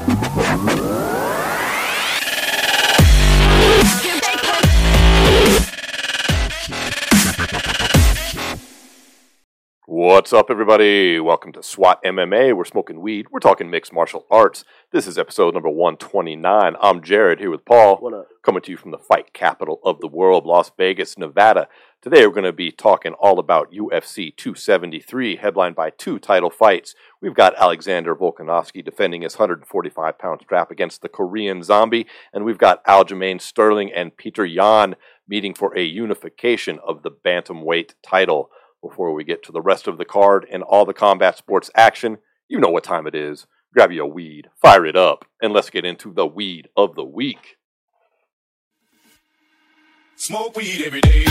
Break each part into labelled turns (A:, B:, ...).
A: What's up, everybody? Welcome to SWAT MMA. We're smoking weed. We're talking mixed martial arts. This is episode number 129. I'm Jared here with Paul.
B: What up?
A: Coming to you from the fight capital of the world, Las Vegas, Nevada. Today we're going to be talking all about UFC 273, headlined by two title fights. We've got Alexander Volkanovski defending his 145-pound strap against the Korean Zombie, and we've got Aljamain Sterling and Peter Yan meeting for a unification of the bantamweight title. Before we get to the rest of the card and all the combat sports action, you know what time it is. Grab your weed, fire it up, and let's get into the weed of the week.
C: Smoke weed every day.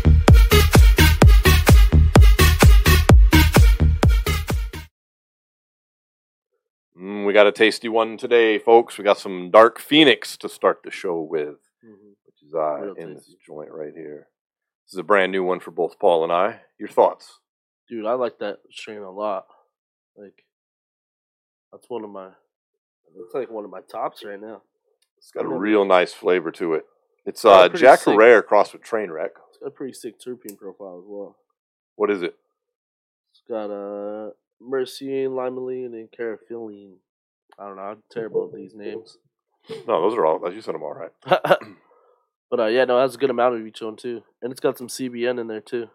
A: We got a tasty one today, folks. We got some Dark Phoenix to start the show with, which is in this joint right here. This is a brand new one for both Paul and I. Your thoughts?
B: Dude, I like that strain a lot. Like, that's one of my tops right now.
A: It's got a real nice flavor to it. It's Jack
B: sick.
A: Herrera crossed with Trainwreck.
B: It's got a pretty sick terpene profile as well.
A: What is it?
B: It's got myrcene, limonene, and carotene. I don't know. I'm terrible at these names.
A: No, those are all. You said them all right.
B: But yeah, no, that's a good amount of each one too, and it's got some CBN in there too.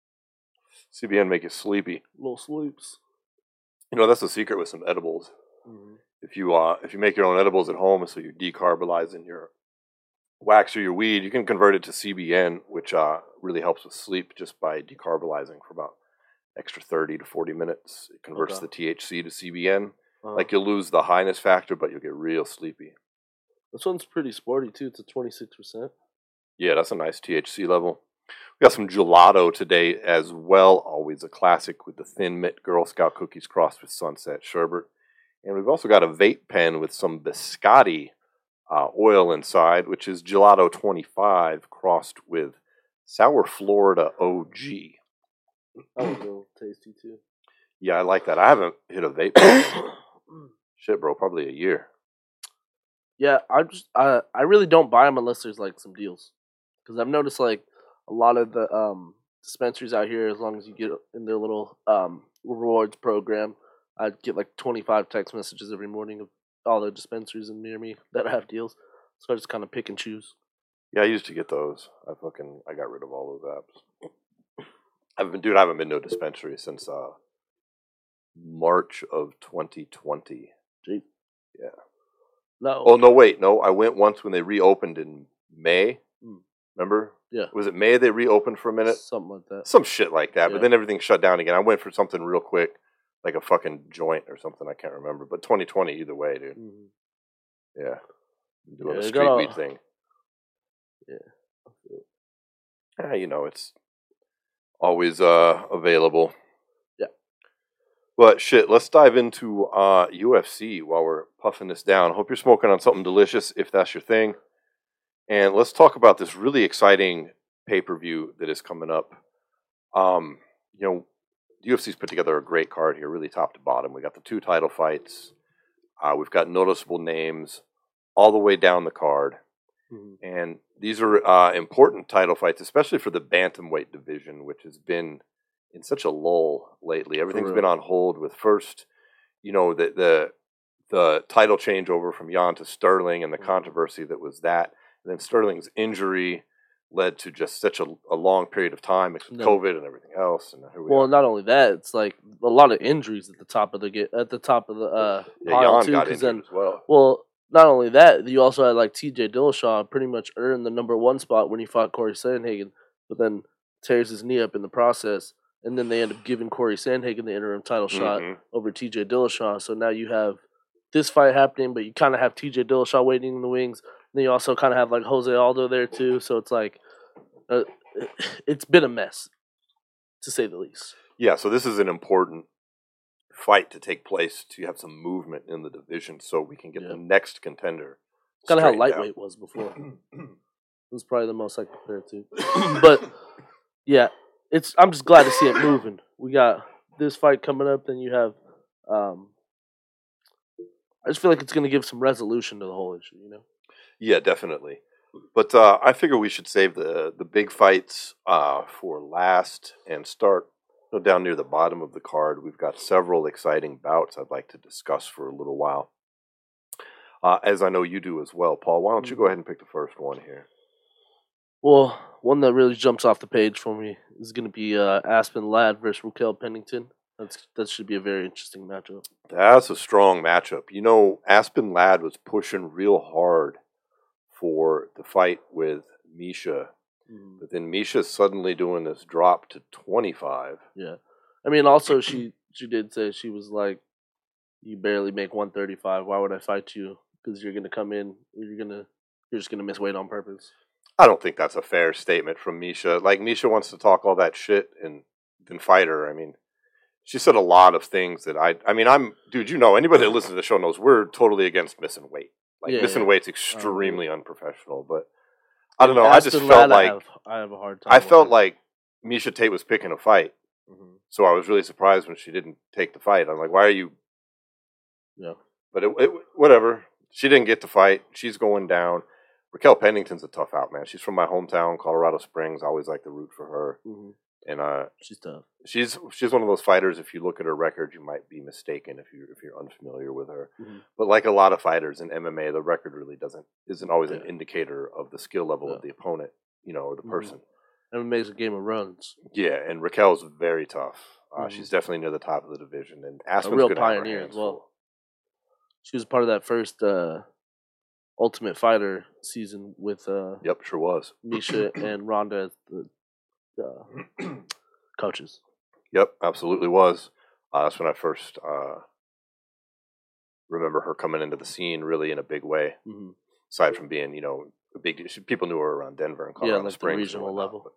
A: CBN make you sleepy.
B: Little sleeps.
A: You know, that's the secret with some edibles.
B: Mm-hmm.
A: If you make your own edibles at home, so you're decarbonizing your wax or your weed, you can convert it to CBN, which really helps with sleep just by decarbonizing for about extra 30 to 40 minutes. It converts the THC to CBN. Like, you'll lose the highness factor, but you'll get real sleepy.
B: This one's pretty sporty too. It's a 26%.
A: Yeah, that's a nice THC level. We got some gelato today as well. Always a classic with the Thin Mint Girl Scout cookies crossed with Sunset Sherbet. And we've also got a vape pen with some biscotti oil inside, which is Gelato 25 crossed with Sour Florida OG.
B: That was real tasty too.
A: Yeah, I like that. I haven't hit a vape pen in shit, bro, probably a year.
B: Yeah, I really don't buy them unless there's like some deals, because I've noticed like a lot of the dispensaries out here, as long as you get in their little rewards program, I get like 25 text messages every morning of all the dispensaries near me that have deals. So I just kind of pick and choose.
A: Yeah, I used to get those. I got rid of all those apps. I haven't been to a dispensary since March of 2020.
B: Gee.
A: Yeah.
B: No.
A: Oh, no, wait. No, I went once when they reopened in May. Remember?
B: Yeah.
A: Was it May they reopened for a minute?
B: Something like that.
A: Some shit like that.
B: Yeah.
A: But then everything shut down again. I went for something real quick, like a fucking joint or something. I can't remember. But 2020 either way, dude.
B: Mm-hmm.
A: Yeah. Doing the street weed thing.
B: Yeah.
A: Yeah, you know, it's always available.
B: Yeah.
A: But shit, let's dive into UFC while we're puffing this down. Hope you're smoking on something delicious if that's your thing. And let's talk about this really exciting pay-per-view that is coming up. You know, UFC's put together a great card here, really top to bottom. We got the two title fights. We've got noticeable names all the way down the card. Mm-hmm. And these are important title fights, especially for the bantamweight division, which has been in such a lull lately. Everything's been on hold with first, you know, the title changeover from Yan to Sterling and the controversy that was that. And then Sterling's injury led to just such a long period of time, with COVID and everything else. And
B: not only that, it's like a lot of injuries at the top of the pile
A: Yan
B: too.
A: got injured as well.
B: Well, not only that, you also had like TJ Dillashaw pretty much earned the number one spot when he fought Corey Sandhagen, but then tears his knee up in the process, and then they end up giving Corey Sandhagen the interim title shot over TJ Dillashaw. So now you have this fight happening, but you kind of have TJ Dillashaw waiting in the wings. And then you also kind of have like Jose Aldo there too. So it's like it's been a mess, to say the least.
A: Yeah, so this is an important fight to take place to have some movement in the division so we can get the next contender.
B: Kind of how lightweight was before. It was probably the most I compare it to. But yeah, I'm just glad to see it moving. We got this fight coming up, then you have I just feel like it's going to give some resolution to the whole issue, you know?
A: Yeah, definitely. But I figure we should save the big fights for last and start down near the bottom of the card. We've got several exciting bouts I'd like to discuss for a little while. As I know you do as well, Paul. Why don't you go ahead and pick the first one here?
B: Well, one that really jumps off the page for me is going to be Aspen Ladd versus Raquel Pennington. That should be a very interesting matchup.
A: That's a strong matchup. You know, Aspen Ladd was pushing real hard for the fight with Misha. But then Misha's suddenly doing this drop to 25.
B: Yeah. I mean, also, she did say, she was like, you barely make 135. Why would I fight you? Because you're going to come in, you're just going to miss weight on purpose.
A: I don't think that's a fair statement from Misha. Like, Misha wants to talk all that shit and then fight her. I mean, she said a lot of things that dude, you know, anybody that listens to the show knows we're totally against missing weight. Like, missing weight's extremely unprofessional, but I don't know. I just felt like
B: I have a hard time.
A: I felt like Misha Tate was picking a fight, so I was really surprised when she didn't take the fight. I'm like, why are you?
B: Yeah,
A: but whatever. She didn't get the fight. She's going down. Raquel Pennington's a tough out, man. She's from my hometown, Colorado Springs. I always like to root for her, and
B: she's tough.
A: She's one of those fighters. If you look at her record, you might be mistaken if you're unfamiliar with her. But like a lot of fighters in MMA, the record really isn't always an indicator of the skill level of the opponent, you know, or the person.
B: MMA is a game of runs.
A: Yeah, and Raquel's very tough. She's definitely near the top of the division, and Aspen's
B: a real pioneer as well. She was part of that first Ultimate Fighter season with
A: yep, sure was
B: Misha and Ronda as the coaches.
A: Yep, absolutely was. That's when I first remember her coming into the scene really in a big way. Aside from being, you know, a big, people knew her around Denver and Colorado Springs,
B: the regional level.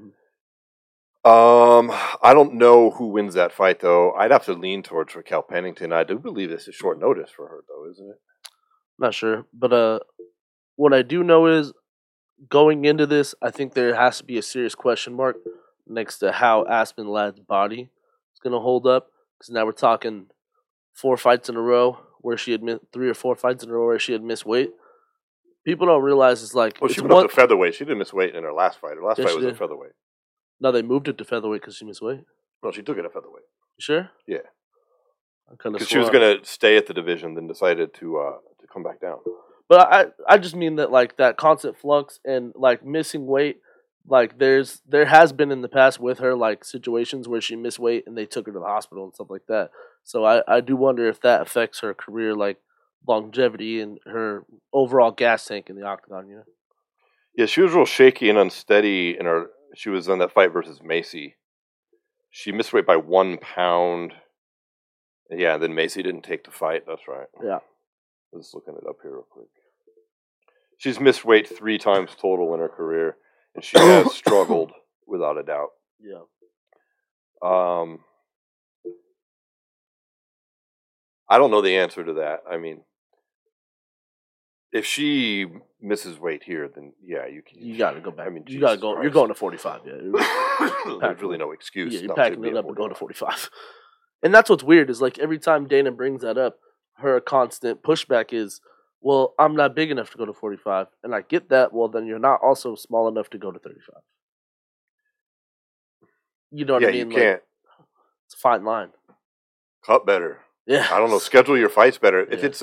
A: I don't know who wins that fight though. I'd have to lean towards Raquel Pennington. I do believe this is short notice for her though, isn't it?
B: Not sure, but what I do know is going into this, I think there has to be a serious question mark next to how Aspen Ladd's body is going to hold up. Because now we're talking 4 fights in a row where she had 3 or 4 fights in a row where she had missed weight. People don't realize it's like...
A: Well, she went up to featherweight. She didn't miss weight in her last fight. Her last fight was at featherweight.
B: No, they moved it to featherweight because she missed weight.
A: No, she took it at featherweight.
B: You sure?
A: Yeah. Because she was going to stay at the division, then decided to come back down.
B: But I just mean that, like, that constant flux and, like, missing weight, like, there has been in the past with her, like, situations where she missed weight and they took her to the hospital and stuff like that. So I do wonder if that affects her career, like, longevity and her overall gas tank in the octagon, you know?
A: Yeah, she was real shaky and unsteady in her... She was on that fight versus Macy. She missed weight by 1 pound. Yeah, then Macy didn't take the fight. That's right.
B: Yeah.
A: Just looking it up here real quick. She's missed weight 3 times total in her career, and she has struggled without a doubt.
B: Yeah.
A: I don't know the answer to that. I mean, if she misses weight here, then yeah, you got to
B: go back.
A: I mean,
B: you got to go. Christ. You're going to 45. Yeah.
A: There's really no excuse.
B: Yeah, you're packing it up and going to 45. And that's what's weird is, like, every time Dana brings that up, her constant pushback is, well, I'm not big enough to go to 45. And I get that. Well, then you're not also small enough to go to 35. You know what I mean?
A: Yeah, you can't.
B: It's a fine line.
A: Cut better.
B: Yeah.
A: I don't know. Schedule your fights better. If it's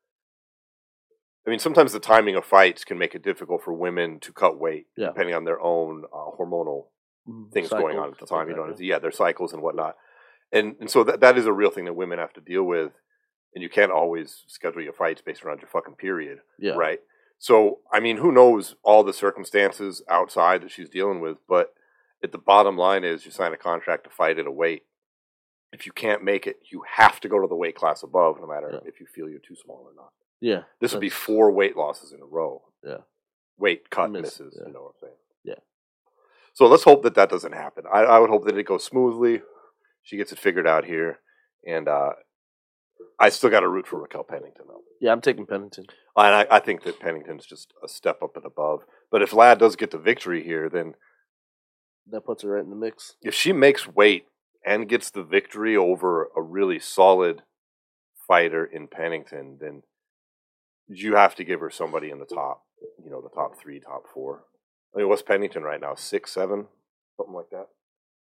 A: I mean, sometimes the timing of fights can make it difficult for women to cut weight, depending on their own hormonal things going on at the time. Like their cycles and whatnot. And so that is a real thing that women have to deal with. And you can't always schedule your fights based around your fucking period, right? So, I mean, who knows all the circumstances outside that she's dealing with, but at the bottom line is you sign a contract to fight at a weight. If you can't make it, you have to go to the weight class above, no matter if you feel you're too small or not.
B: Yeah.
A: This would be 4 weight losses in a row.
B: Yeah.
A: Weight cut misses, you know what I'm saying?
B: Yeah.
A: So let's hope that doesn't happen. I would hope that it goes smoothly. She gets it figured out here. And I still got to root for Raquel Pennington, though.
B: Yeah, I'm taking Pennington.
A: And I think that Pennington's just a step up and above. But if Ladd does get the victory here, then...
B: that puts her right in the mix.
A: If she makes weight and gets the victory over a really solid fighter in Pennington, then you have to give her somebody in the top, the top 3, top 4. I mean, what's Pennington right now? 6, 7, something like that.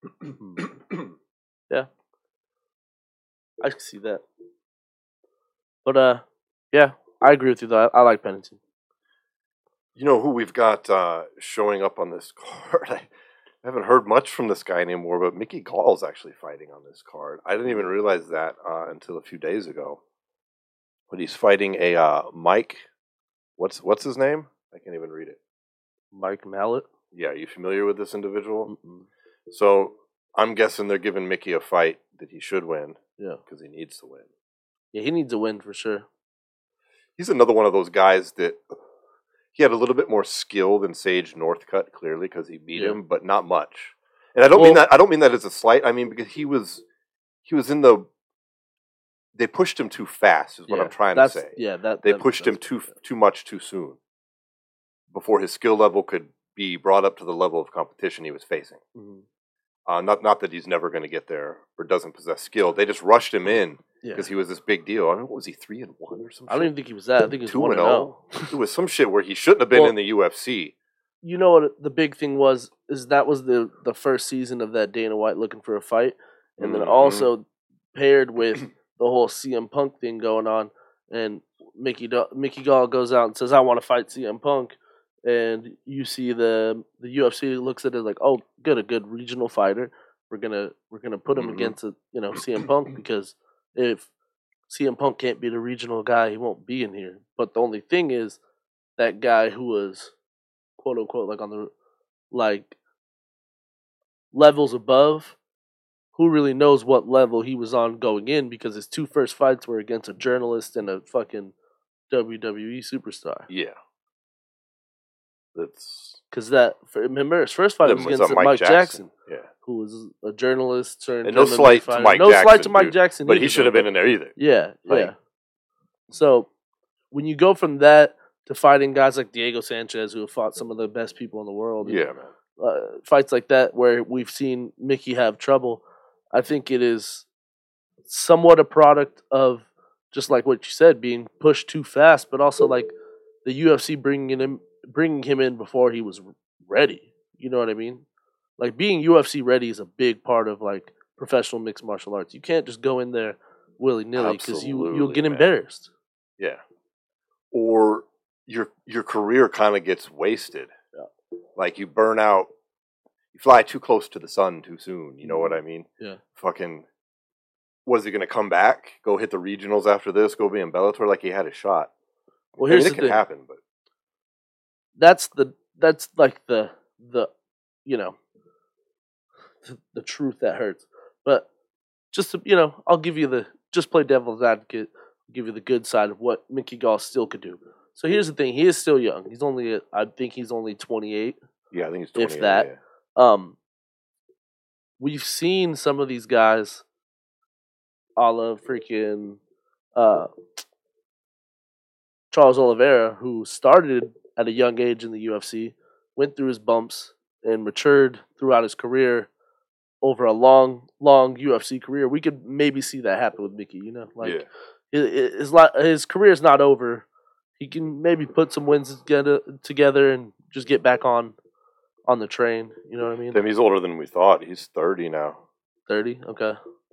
B: Yeah, I can see that. But yeah, I agree with you though. I like Pennington.
A: You know who we've got showing up on this card? I haven't heard much from this guy anymore, but Mickey Gall's actually fighting on this card. I didn't even realize that until a few days ago. But he's fighting a Mike. What's his name? I can't even read it.
B: Mike Mallet.
A: Yeah, are you familiar with this individual?
B: Mm-mm.
A: So I'm guessing they're giving Mickey a fight that he should win.
B: Yeah,
A: because he needs to win.
B: Yeah, he needs a win for sure.
A: He's another one of those guys that he had a little bit more skill than Sage Northcutt, clearly, because he beat him, but not much. And I don't mean that as a slight. I mean because he was in the. They pushed him too fast, is what I'm trying to say.
B: Yeah,
A: they pushed him too much too soon. Before his skill level could be brought up to the level of competition he was facing. Mm-hmm. Not that he's never going to get there or doesn't possess skill. They just rushed him in because he was this big deal. I mean, what was he, 3-1 or something?
B: I don't even think he was that. I think he was
A: 2-0. It was some shit where he shouldn't have been in the UFC.
B: You know what the big thing was? Is that was the first season of that Dana White looking for a fight, and then also paired with the whole CM Punk thing going on, and Mickey Gall goes out and says, "I want to fight CM Punk." And you see the UFC looks at it like, oh, good, a good regional fighter. We're gonna put him against CM Punk, because if CM Punk can't beat a regional guy, he won't be in here. But the only thing is, that guy who was quote unquote like on the levels above, who really knows what level he was on going in, because his 2 first fights were against a journalist and a fucking WWE superstar.
A: Yeah. That's
B: because remember his first fight was against Mike Jackson, who was a journalist
A: and no slight to Mike Jackson. No slight to Mike Jackson, but he should have been in there either.
B: Yeah, yeah. So when you go from that to fighting guys like Diego Sanchez, who have fought some of the best people in the world,
A: yeah, man,
B: fights like that where we've seen Mickey have trouble, I think it is somewhat a product of just like what you said, being pushed too fast, but also like the UFC bringing him in before he was ready. You know what I mean? Like, being UFC ready is a big part of like professional mixed martial arts. You can't just go in there willy nilly, because you'll get embarrassed.
A: Yeah, or your career kind of gets wasted. Yeah. Like, you burn out. You fly too close to the sun too soon. You know what I mean?
B: Yeah.
A: Fucking. Was he going to come back? Go hit the regionals after this? Go be in Bellator? Like, he had a shot.
B: Well, here's
A: the
B: thing.
A: It can happen, but
B: that's like the the truth that hurts. But just to, I'll give you just play devil's advocate. I'll give you the good side of what Mickey Gall still could do. So here's the thing: he is still young. I think he's only 28.
A: Yeah, I think he's 28.
B: If that.
A: Yeah.
B: We've seen some of these guys, a la freaking Charles Oliveira, who started at a young age in the UFC, went through his bumps, and matured throughout his career over a long, long UFC career. We could maybe see that happen with Mickey, his career is not over. He can maybe put some wins together and just get back on the train. You know what I mean?
A: Damn, he's older than we thought. He's 30 now.
B: 30? Okay.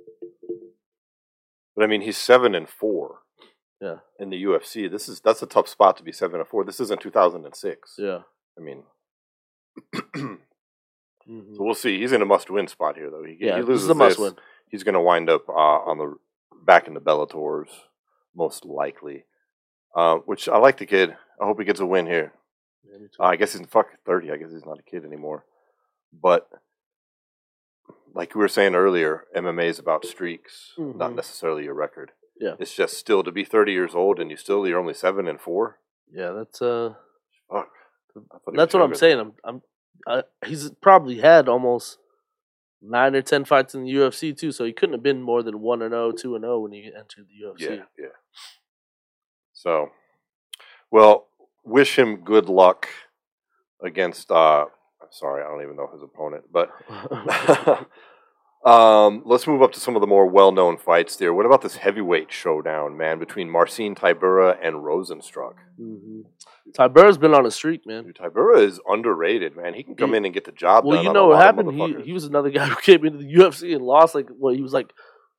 A: But I mean, he's 7-4.
B: Yeah.
A: In the UFC, that's a tough spot to be 7-4. This isn't 2006.
B: Yeah.
A: I mean, so we'll see. He's in a must-win spot here, though. He loses
B: this is a must-win.
A: He's going to wind up back in the Bellators, most likely. Which I like the kid. I hope he gets a win here.
B: Yeah, me too.
A: I guess he's fucking 30. I guess he's not a kid anymore. But like we were saying earlier, MMA is about streaks, not necessarily your record.
B: Yeah,
A: it's just still to be 30 years old and you're only 7-4.
B: Yeah, that's
A: fuck.
B: That's what I'm saying. He's probably had almost 9 or 10 fights in the UFC too, so he couldn't have been more than 1-0, 2-0 when he entered the UFC.
A: Yeah. So, well, wish him good luck against. Sorry, I don't even know his opponent, but Let's move up to some of the more well-known fights there. What about this heavyweight showdown, man, between Marcin Tybura and Rosenstruck?
B: Mm-hmm. Tybura's been on a streak, man.
A: Dude, Tybura is underrated, man. He can come in and get the job done.
B: Well, you
A: on
B: know
A: a
B: what
A: lot of
B: happened?
A: motherfuckers.
B: He was another guy who came into the UFC and lost. Like, well, he was like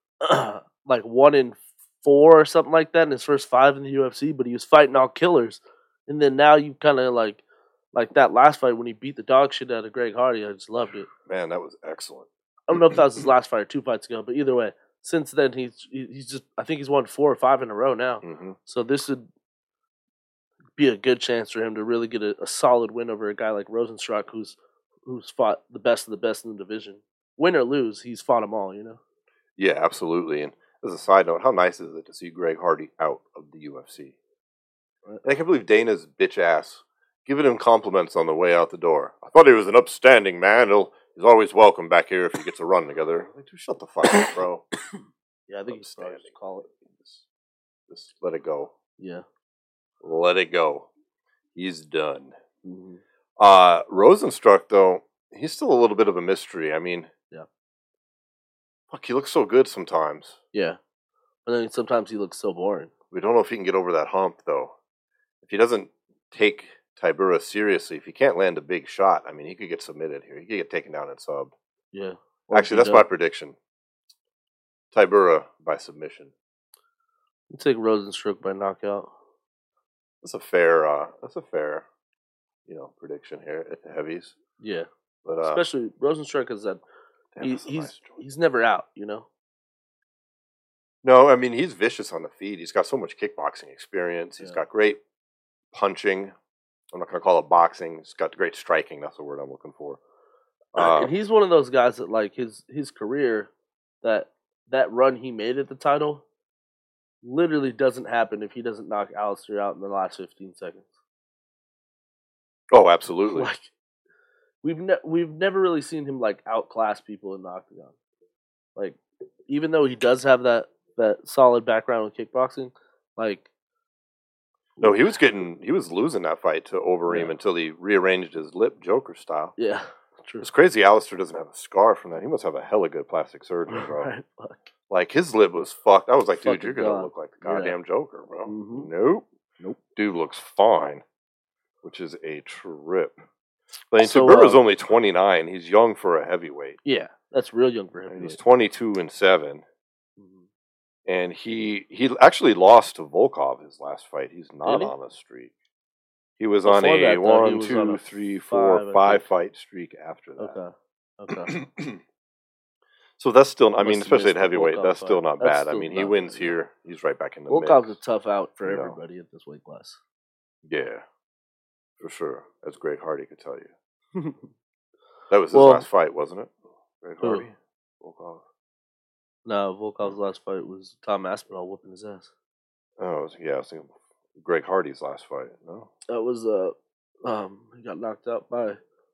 B: 1-4 or something like that in his first 5 in the UFC. But he was fighting all killers, and then now you kind of like that last fight when he beat the dog shit out of Greg Hardy. I just loved it.
A: Man, that was excellent.
B: I don't know if that was his last fight or 2 fights ago, but either way, since then he's just I think he's won 4 or 5 in a row now.
A: Mm-hmm.
B: So this would be a good chance for him to really get a solid win over a guy like Rosenstruck, who's fought the best of the best in the division. Win or lose, he's fought them all. You know.
A: Yeah, absolutely. And as a side note, how nice is it to see Greg Hardy out of the UFC? And I can't believe Dana's bitch ass giving him compliments on the way out the door. I thought he was an upstanding man. He's always welcome back here if he gets a run together. Like, dude, shut the fuck up, bro.
B: Yeah, I think he's probably just call it.
A: Just let it go.
B: Yeah.
A: Let it go. He's done.
B: Mm-hmm.
A: Rosenstruck, though, he's still a little bit of a mystery. I mean,
B: yeah.
A: Fuck, he looks so good sometimes.
B: Yeah. But then sometimes he looks so boring.
A: We don't know if he can get over that hump, though. If he doesn't take Tybura seriously, if he can't land a big shot, I mean, he could get submitted here. He could get taken down and subbed.
B: Yeah.
A: Actually, that's my prediction. Tybura by submission.
B: You take Rosenstruck by knockout.
A: That's a fair, prediction here at the heavies.
B: Yeah.
A: But
B: especially Rosenstruck is that he's never out, you know.
A: No, I mean he's vicious on the feet. He's got so much kickboxing experience. He's got great punching. I'm not going to call it boxing. He's got great striking. That's the word I'm looking for.
B: And he's one of those guys that, like, his career, that run he made at the title, literally doesn't happen if he doesn't knock Alistair out in the last 15 seconds.
A: Oh, absolutely.
B: Like, we've never really seen him like outclass people in the octagon. Like, even though he does have that solid background with kickboxing, like.
A: No, he was losing that fight to Overeem until he rearranged his lip Joker style.
B: Yeah, true.
A: It's crazy Alistair doesn't have a scar from that. He must have a hella good plastic surgeon, bro.
B: Right, fuck.
A: Like, his lip was fucked. I was like, dude,
B: Fucking
A: you're going to look like the goddamn Joker, bro.
B: Mm-hmm.
A: Nope. Dude looks fine, which is a trip. But Tybura's only 29. He's young for a heavyweight.
B: Yeah, that's real young for him.
A: And he's 22-7. And he actually lost to Volkov his last fight. He's not on a streak. He was on a 1, 2, 3, 4, 5 fight streak after that.
B: Okay.
A: So that's still, I mean, especially at heavyweight, that's still not bad. I mean, he wins here. He's right back in the mix.
B: Volkov's a tough out for everybody at this weight class.
A: Yeah, for sure. As Greg Hardy could tell you. That was his last fight, wasn't it? Greg Hardy? Volkov.
B: No, Volkov's last fight was Tom Aspinall whooping his ass.
A: Oh, I was thinking Greg Hardy's last fight. No,
B: that was he got knocked out by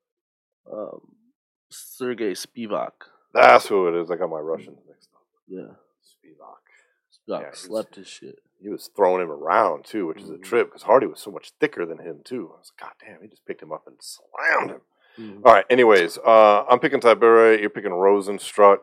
B: Sergey Spivak.
A: That's who it is. I got my Russians mixed up.
B: Yeah,
A: Spivak
B: slept his shit.
A: He was throwing him around too, which is a trip because Hardy was so much thicker than him too. I was like, God damn, he just picked him up and slammed him. Mm-hmm. All right. Anyways, I'm picking Tybura. You're picking Rosenstruck.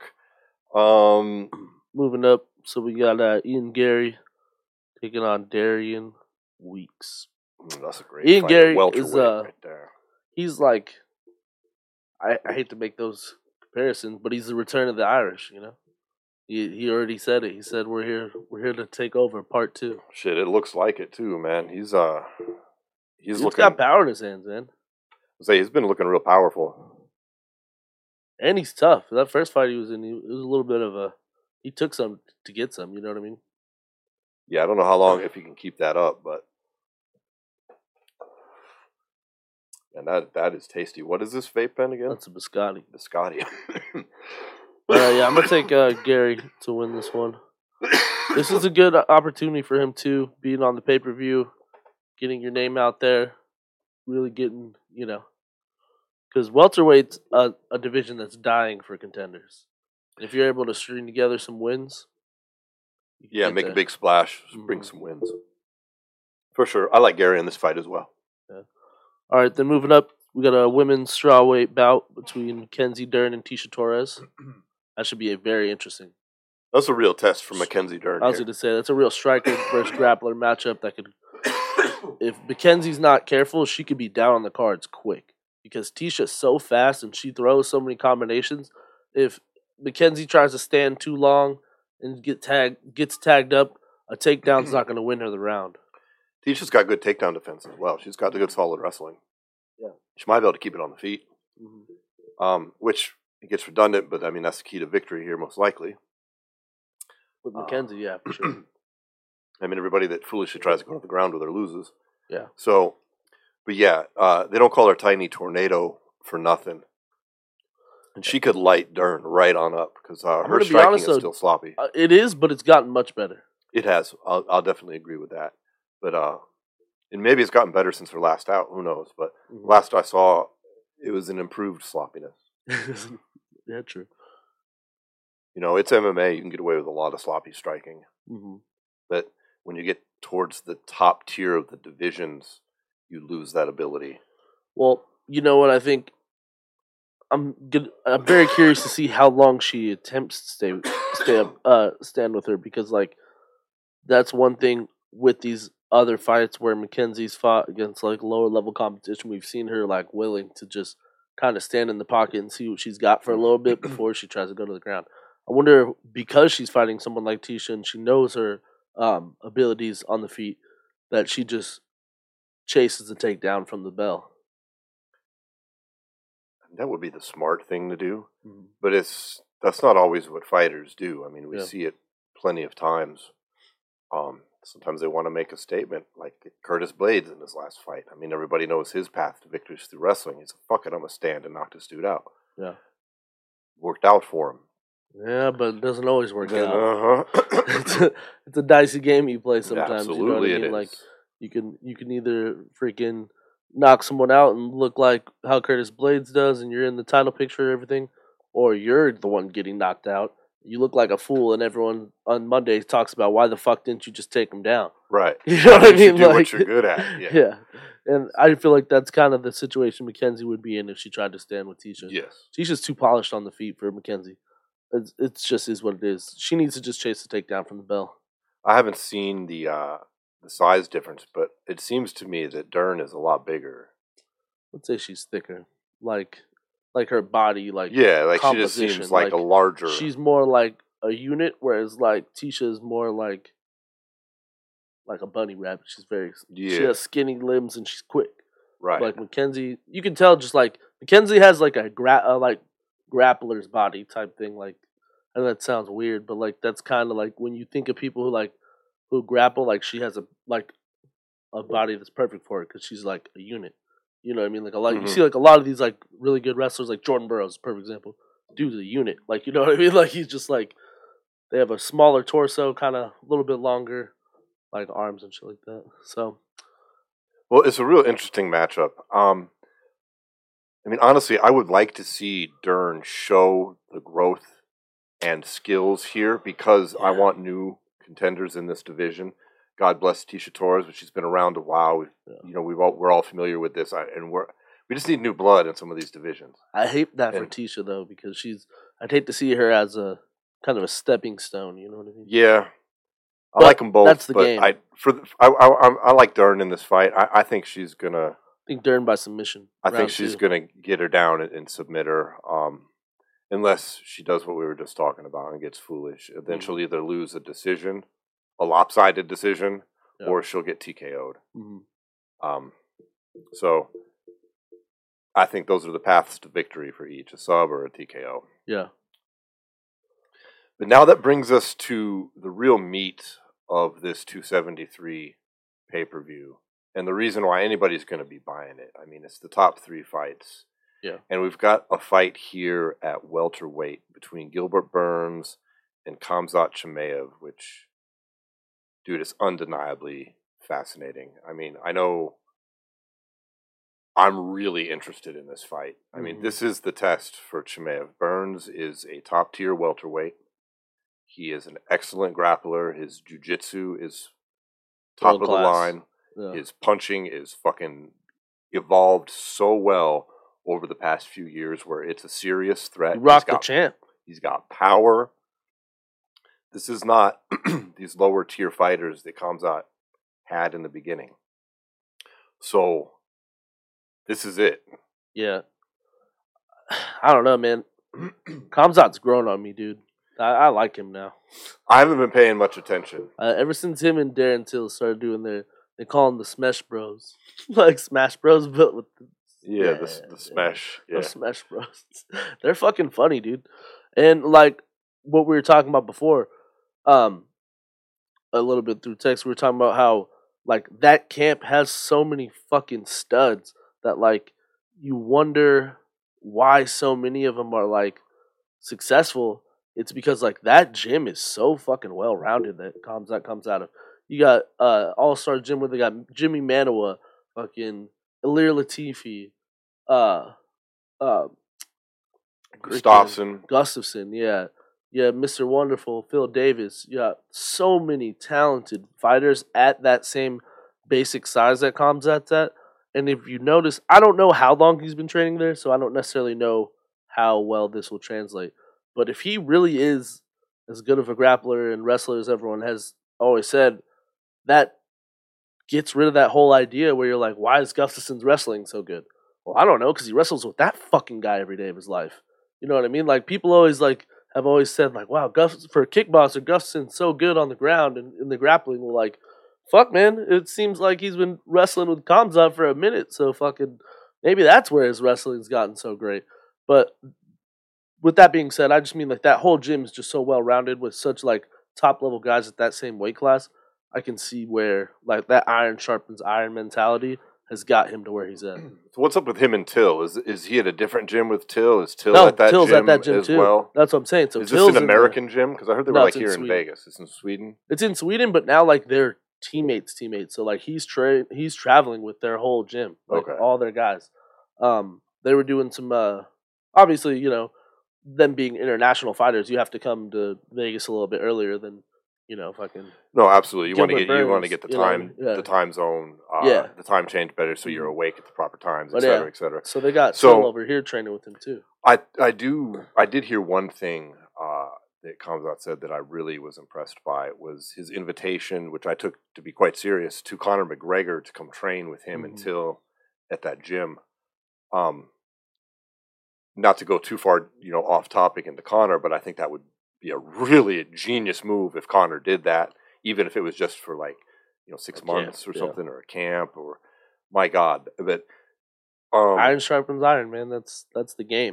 B: Moving up, so we got Ian Gary taking on Darian Weeks.
A: That's a great
B: Ian
A: fight.
B: Gary is
A: right there.
B: He's like, I hate to make those comparisons, but he's the return of the Irish. You know, he already said it. He said we're here to take over part 2.
A: Shit, it looks like it too, man. He's
B: got power in his hands, man.
A: He's been looking real powerful.
B: And he's tough. That first fight he was in, it was a little bit of he took some to get some, you know what I mean?
A: Yeah, I don't know how long, if he can keep that up, but. And that is tasty. What is this vape pen again?
B: That's a Biscotti.
A: Biscotti.
B: Yeah, I'm going to take Gary to win this one. This is a good opportunity for him, too, being on the pay-per-view, getting your name out there, really getting, you know. Because welterweight's a division that's dying for contenders. If you're able to string together some wins,
A: make a big splash, bring some wins. For sure. I like Gary in this fight as well.
B: Yeah. All right, then moving up, we got a women's strawweight bout between Mackenzie Dern and Tisha Torres. That should be a very interesting.
A: That's a real test for Mackenzie Dern.
B: I was going to say, that's a real striker versus grappler matchup that could. If Mackenzie's not careful, she could be down on the cards quick because Tisha's so fast and she throws so many combinations. If Mackenzie tries to stand too long and gets tagged up, a takedown's not going to win her the round.
A: Tisha's got good takedown defense as well. She's got the good solid wrestling.
B: Yeah,
A: she might be able to keep it on the feet, which it gets redundant, but I mean that's the key to victory here, most likely.
B: With Mackenzie, yeah, for sure.
A: I mean, everybody that foolishly tries to go to the ground with her loses.
B: Yeah.
A: So, but yeah, they don't call her Tiny Tornado for nothing. And she could light Dern right on up because her striking is still sloppy.
B: It is, but it's gotten much better.
A: It has. I'll definitely agree with that. But and maybe it's gotten better since her last out. Who knows? But last I saw, it was an improved sloppiness.
B: Yeah, true.
A: You know, it's MMA. You can get away with a lot of sloppy striking.
B: Mm-hmm.
A: But when you get towards the top tier of the divisions, you lose that ability.
B: Well, you know what I think? I'm very curious to see how long she attempts to stand with her because, like, that's one thing with these other fights where Mackenzie's fought against like lower level competition. We've seen her like willing to just kind of stand in the pocket and see what she's got for a little bit before she tries to go to the ground. I wonder, because she's fighting someone like Tisha and she knows her abilities on the feet, that she just chases the takedown from the bell.
A: That would be the smart thing to do, but that's not always what fighters do. I mean, we see it plenty of times. Sometimes they want to make a statement, like Curtis Blades in his last fight. I mean, everybody knows his path to victory is through wrestling. He said, fuck it, I'm going to stand and knock this dude out.
B: Yeah.
A: Worked out for him.
B: Yeah, but it doesn't always work out.
A: Uh-huh.
B: It's a dicey game you play sometimes.
A: Absolutely,
B: you know what I mean?
A: it is.
B: Like, you can either freaking knock someone out and look like how Curtis Blades does and you're in the title picture and everything, or you're the one getting knocked out. You look like a fool, and everyone on Monday talks about why the fuck didn't you just take him down?
A: Right.
B: You know what I mean?
A: Do what you're good at.
B: Yeah. And I feel like that's kind of the situation Mackenzie would be in if she tried to stand with Tisha.
A: Yes.
B: Tisha's too polished on the feet for Mackenzie. It's just is what it is. She needs to just chase the takedown from the bell.
A: I haven't seen the size difference, but it seems to me that Dern is a lot bigger.
B: Let's say she's thicker. Like her body, like
A: she just seems like a larger.
B: She's more like a unit, whereas like Tisha is more like a bunny rabbit. She's she has skinny limbs and she's quick.
A: Right.
B: Like Mackenzie, you can tell just like Mackenzie has like a grappler's body type thing. Like, and that sounds weird, but like that's kind of like when you think of people who grapple, like she has a body that's perfect for it because she's like a unit. You know what I mean? Like you see like a lot of these like really good wrestlers, like Jordan Burroughs, perfect example. Dude's a unit. Like, you know what I mean? Like he's just like they have a smaller torso, kind of a little bit longer, like arms and shit like that. So,
A: well, it's a real interesting matchup. I mean, honestly, I would like to see Dern show the growth and skills here because I want new contenders in this division. God bless Tisha Torres, but she's been around a while. We're all familiar with this, and we just need new blood in some of these divisions.
B: I hate that for Tisha though, because I'd hate to see her as a kind of a stepping stone. You know what I mean?
A: Yeah, I like them both.
B: That's the game.
A: I like Dern in this fight. I think she's gonna.
B: I think Dern by submission.
A: I think she's gonna get her down and submit her. Unless she does what we were just talking about and gets foolish, then she'll either lose a decision. A lopsided decision, or she'll get TKO'd. So I think those are the paths to victory for each, a sub or a TKO.
B: Yeah.
A: But now that brings us to the real meat of this 273 pay-per-view, and the reason why anybody's going to be buying it. I mean, it's the top 3 fights.
B: Yeah.
A: And we've got a fight here at welterweight between Gilbert Burns and Khamzat Chimaev, which... Dude, it's undeniably fascinating. I mean, I know I'm really interested in this fight. I mean, this is the test for Chimaev. Burns is a top-tier welterweight. He is an excellent grappler. His jiu-jitsu is top of the line. Yeah. His punching is fucking evolved so well over the past few years where it's a serious threat.
B: He rocked the champ.
A: He's got power. This is not these lower tier fighters that Khamzat had in the beginning. So this is it.
B: Yeah. I don't know, man. Khamzat's grown on me, dude. I like him now.
A: I haven't been paying much attention.
B: Ever since him and Darren Till started doing they call them the Smash Bros. Like Smash Bros, but with
A: the Smash. Yeah.
B: The Smash Bros. They're fucking funny, dude. And like what we were talking about before, a little bit through text, we were talking about how like that camp has so many fucking studs that like you wonder why so many of them are like successful. It's because like that gym is so fucking well rounded that comes out of. You got All-Star Gym where they got Jimmy Manawa, fucking Ilir Latifi, Gustafson, yeah. Yeah, Mr. Wonderful, Phil Davis. You got so many talented fighters at that same basic size that Khamzat's at. And if you notice, I don't know how long he's been training there, so I don't necessarily know how well this will translate. But if he really is as good of a grappler and wrestler as everyone has always said, that gets rid of that whole idea where you're like, why is Gustafson's wrestling so good? Well, I don't know, because he wrestles with that fucking guy every day of his life. You know what I mean? Like, people always like have always said, like, wow, for a kickboxer, Gustafson's so good on the ground and in the grappling. We're like, fuck, man, it seems like he's been wrestling with Khamzat for a minute, so fucking maybe that's where his wrestling's gotten so great. But with that being said, I just mean like that whole gym is just so well rounded with such like top level guys at that same weight class. I can see where like that iron sharpens iron mentality has got him to where he's at.
A: So what's up with him and Till? Is he at a different gym with Till? Is Till
B: No,
A: at that
B: Till's
A: gym
B: at that gym
A: as
B: too.
A: well?
B: That's what I'm saying. So
A: Is
B: Till's
A: this an American gym? Because I heard they were
B: No,
A: like
B: it's in
A: here in
B: Sweden.
A: Vegas. It's in Sweden.
B: It's in Sweden, but now like they're teammates. So like he's traveling with their whole gym, like
A: Okay.
B: all their guys. They were doing some obviously, you know, them being international fighters, you have to come to Vegas a little bit earlier than, you know, fucking.
A: No, absolutely. You want
B: Gilbert
A: to get the
B: Burns,
A: time
B: you know, yeah.
A: the time zone,
B: Yeah.
A: the time change better, so you're awake at the proper times, et
B: But
A: cetera,
B: yeah.
A: et cetera.
B: So they got
A: So-
B: Till over here training with him too.
A: I did hear one thing that Khamzat said that I really was impressed by was his invitation, which I took to be quite serious, to Conor McGregor to come train with him
B: Mhm.
A: until at that gym. Not to go too far, you know, off topic into Conor, but I think that would be a really genius move if Conor did that, even if it was just for like, you know, 6 months or
B: yeah.
A: something, or a camp, or my God. But
B: Iron sharpens iron, man. That's the game.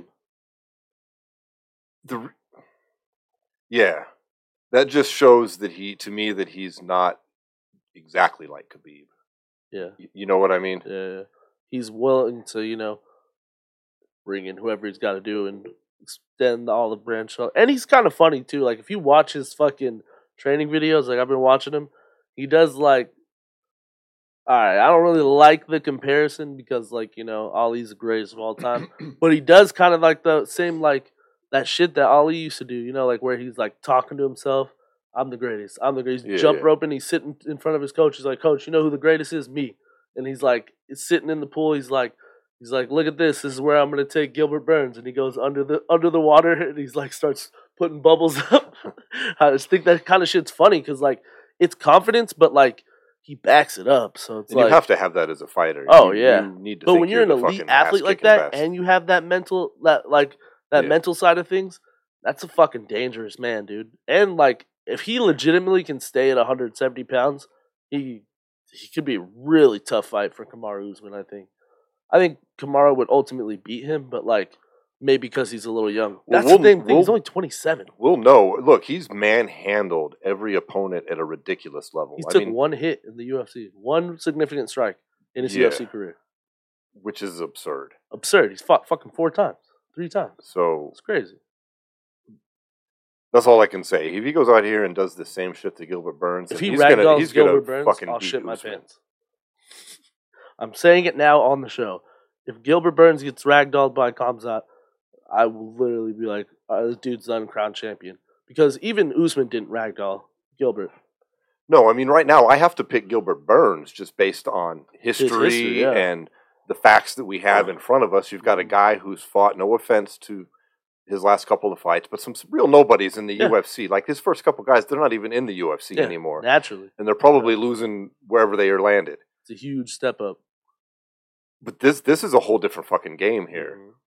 A: Yeah, that just shows that he's not exactly like Khabib.
B: Yeah.
A: You know what I mean?
B: Yeah. He's willing to, you know, bring in whoever he's got to do and extend all the branch out. And he's kind of funny too. Like if you watch his fucking training videos, like I've been watching him, he does like, all right, I don't really like the comparison because like, you know, Ali's the greatest of all time, but he does kind of like the same, like that shit that Ali used to do, you know, like where he's like talking to himself. I'm the greatest.
A: Yeah,
B: Jump
A: yeah.
B: roping. He's sitting in front of his coach. He's like, Coach, you know who the greatest is? Me. And he's like, sitting in the pool. He's like, look at this. This is where I'm gonna take Gilbert Burns. And he goes under the water and he's like starts putting bubbles up. I just think that kind of shit's funny because like it's confidence, but like he backs it up. So it's
A: And
B: like
A: you have to have that as a fighter.
B: Oh,
A: You
B: yeah.
A: need to
B: but
A: think
B: when you're an
A: the
B: elite
A: fucking
B: athlete like
A: ass-kicking
B: that
A: best.
B: and you have that mental
A: Yeah.
B: mental side of things, that's a fucking dangerous man, dude. And like if he legitimately can stay at 170 pounds, he could be a really tough fight for Kamaru Usman, I think Kamaru would ultimately beat him, but like maybe because he's a little young.
A: Well,
B: That's the same thing. He's only 27.
A: We'll know. Look, he's manhandled every opponent at a ridiculous level.
B: He
A: I
B: took
A: mean,
B: one hit in the UFC, one significant strike in his
A: Yeah.
B: UFC career.
A: which is absurd.
B: Absurd. He's fought fucking 4 times, 3 times.
A: So
B: It's crazy.
A: that's all I can say. If he goes out here and does the same shit to Gilbert Burns,
B: If
A: then
B: he
A: he's gonna
B: ragdolls Gilbert Burns,
A: fucking
B: I'll
A: beat
B: shit my
A: Usman.
B: pants. I'm saying it now on the show. If Gilbert Burns gets ragdolled by Khamzat, I will literally be like, this dude's uncrowned champion. Because even Usman didn't ragdoll Gilbert.
A: No, I mean right now I have to pick Gilbert Burns just based on history,
B: yeah.
A: and the facts that we have in front of us. You've got a guy who's fought. No offense to his last couple of fights, but some real nobodies in the
B: Yeah.
A: UFC. Like his first couple guys, they're not even in the UFC
B: Yeah,
A: anymore,
B: naturally.
A: and they're probably losing wherever they are landed.
B: It's a huge step up.
A: But this is a whole different fucking game here.
B: Mhm.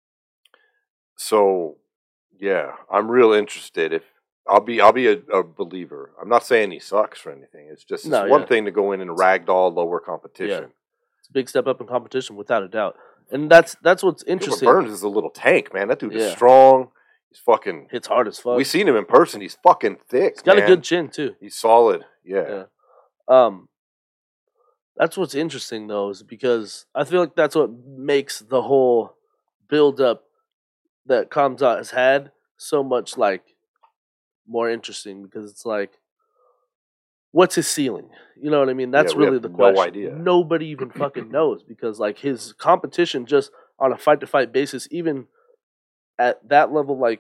A: So, yeah, I'm real interested. If I'll be a believer. I'm not saying he sucks or anything. It's just
B: No,
A: one
B: yeah.
A: thing to go in and ragdoll lower competition.
B: It's a big step up in competition, without a doubt. And that's what's
A: Gilbert
B: interesting.
A: Burns is a little tank, man. That dude is
B: Yeah.
A: strong. He's fucking.
B: Hits hard as fuck.
A: We seen him in person. He's fucking thick.
B: He's got
A: man.
B: a good chin too.
A: He's solid. Yeah.
B: That's what's interesting though, is because I feel like that's what makes the whole build up that Khamzat has had so much like more interesting, because it's like, what's his ceiling? You know what I mean? That's
A: we
B: really
A: have
B: the
A: no
B: question.
A: idea.
B: Nobody even fucking knows, because like his competition just on a fight to fight basis, even at that level, like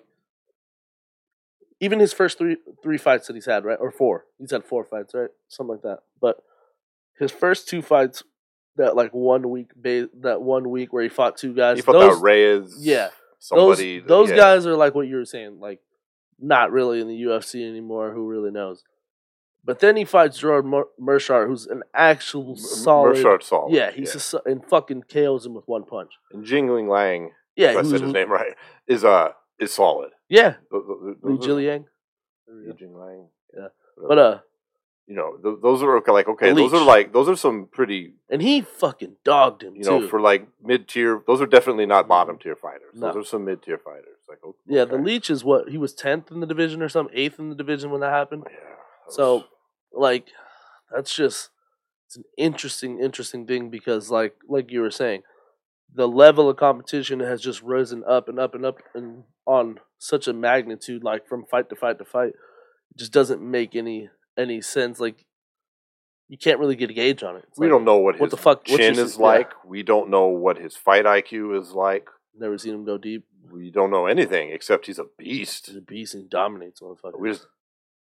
B: even his first three fights that he's had, right? Or four. He's had 4 fights, right? Something like that. But his first 2 fights, that like 1 week, that 1 week where he fought 2 guys.
A: He fought that Reyes.
B: Yeah.
A: Somebody.
B: Those guys are like what you were saying, like not really in the UFC anymore. Who really knows? But then he fights Gerard Meerschaert, who's an actual solid.
A: Meerschaert's solid.
B: Yeah, and fucking KOs him with 1 punch.
A: And Jingling Lang.
B: Yeah,
A: if I said his name right. Is solid.
B: Yeah,
A: Those
B: Li
A: are-
B: Jiliang.
A: Jing Lang.
B: Yeah. But
A: you know, those are like okay.
B: Leech.
A: Those are some pretty.
B: and he fucking dogged him
A: You know,
B: too.
A: for like mid tier. Those are definitely not bottom tier fighters.
B: No.
A: Those are some mid tier fighters. Like okay.
B: Yeah, the Leech is what he was 10th in the division or something, 8th in the division when that happened.
A: Yeah. that
B: So,
A: was-
B: like, that's just it's an interesting thing, because like you were saying, the level of competition has just risen up and up and up and on such a magnitude, like from fight to fight to fight. It just doesn't make any sense. Like, you can't really get a gauge on it. It's
A: we
B: like,
A: don't know what his
B: the fuck- what's
A: chin
B: your-
A: is
B: yeah.
A: like. We don't know what his fight IQ is like.
B: Never seen him go deep.
A: We don't know anything except he's a beast.
B: He's a beast and he dominates motherfuckers.
A: We just,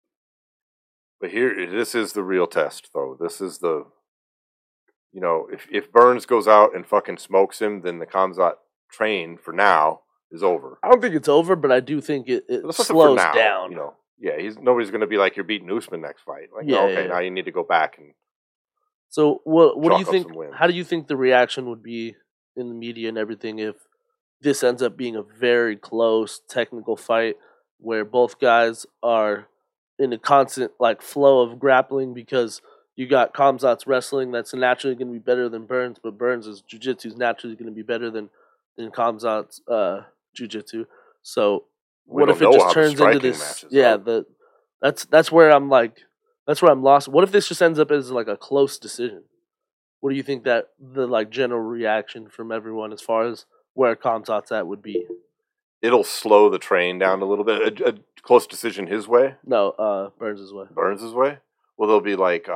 A: but here, this is the real test, though. This is the, you know, if Burns goes out and fucking smokes him, then the Khamzat train for now is over.
B: I don't think it's over, but I do think it
A: Let's just for
B: slows
A: now,
B: down.
A: You know, yeah, nobody's going to be like, you're beating Usman next fight. Like,
B: Yeah,
A: okay,
B: yeah.
A: now you need to go back and
B: So what do
A: Chalk
B: you
A: up
B: think?
A: some wins.
B: How do you think the reaction would be in the media and everything if this ends up being a very close technical fight where both guys are in a constant like flow of grappling, because you got Khamzat's wrestling that's naturally going to be better than Burns, but Burns' jiu-jitsu is naturally going to be better than Khamzat's jiu-jitsu. So
A: we
B: what
A: don't
B: if it
A: know how
B: just
A: the
B: turns into
A: striking
B: this?
A: matches
B: Yeah,
A: are.
B: that's where I'm like, that's where I'm lost. What if this just ends up as like a close decision? What do you think that the like general reaction from everyone as far as where Khamzat's at would be?
A: It'll slow the train down a little bit. A close decision his way,
B: No, Burns' way.
A: Burns' way. Well, they'll be like,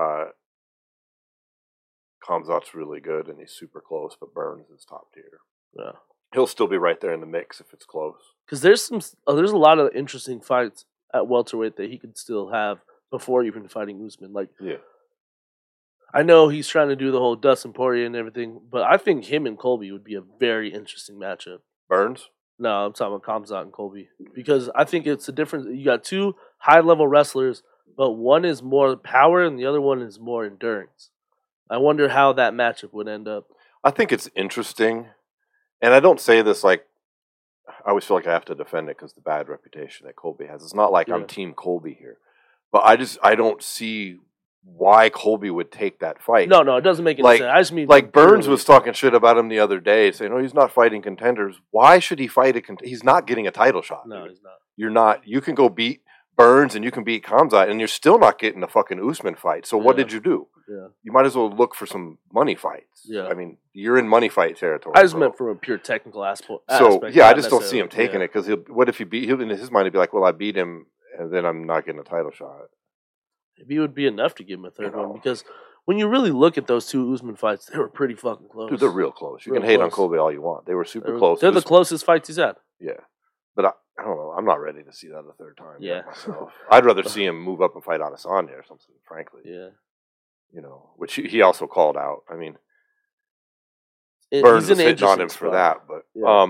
A: Khamzat's really good and he's super close, but Burns is top tier.
B: Yeah,
A: He'll still be right there in the mix if it's close.
B: because there's a lot of interesting fights at welterweight that he could still have before even fighting Usman. Like,
A: Yeah.
B: I know he's trying to do the whole Dustin Poirier and everything, but I think him and Colby would be a very interesting matchup.
A: Burns?
B: No, I'm talking about Khamzat and Colby, because I think it's a difference. You got 2 high-level wrestlers, but one is more power and the other one is more endurance. I wonder how that matchup would end up.
A: I think it's interesting. And I don't say this like, I always feel like I have to defend it because the bad reputation that Colby has. It's not like I'm
B: Yeah.
A: Team Colby here. But I don't see why Colby would take that fight.
B: No, it doesn't make any
A: Like-
B: sense. I just mean
A: Like Burns
B: purely-
A: was talking shit about him the other day, saying, "Oh, he's not fighting contenders. Why should he fight a contender? He's not getting a title shot.
B: No,
A: dude.
B: he's not.
A: You're not. You can go beat Burns and you can beat Khamzat, and you're still not getting a fucking Usman fight. So what
B: Yeah.
A: did you do?
B: Yeah,
A: You might as well look for some money fights.
B: Yeah.
A: I mean, you're in money fight territory.
B: I just
A: bro.
B: meant from a pure technical aspect.
A: So yeah, I
B: not
A: just don't see him
B: necessarily-
A: taking
B: yeah.
A: it because what if he beat? He'll in his mind he'd be like, "Well, I beat him, and then I'm not getting a title shot."
B: Maybe it would be enough to give him a third
A: You know.
B: one, because when you really look at those 2 Usman fights, they were pretty fucking close.
A: Dude, they're real close. You
B: Real
A: can hate on
B: close.
A: Colby all you want. They were super
B: They're,
A: close.
B: They're
A: It
B: the
A: was-
B: closest fights he's had.
A: Yeah, but I don't know. I'm not ready to see that a third time.
B: Yeah.
A: myself. I'd rather see him move up and fight Adesanya or something. Frankly,
B: Yeah.
A: you know, which he also called out. I mean,
B: He's
A: Burns
B: in
A: was
B: an
A: hitting on
B: interesting
A: him for
B: spot.
A: that, but
B: Yeah.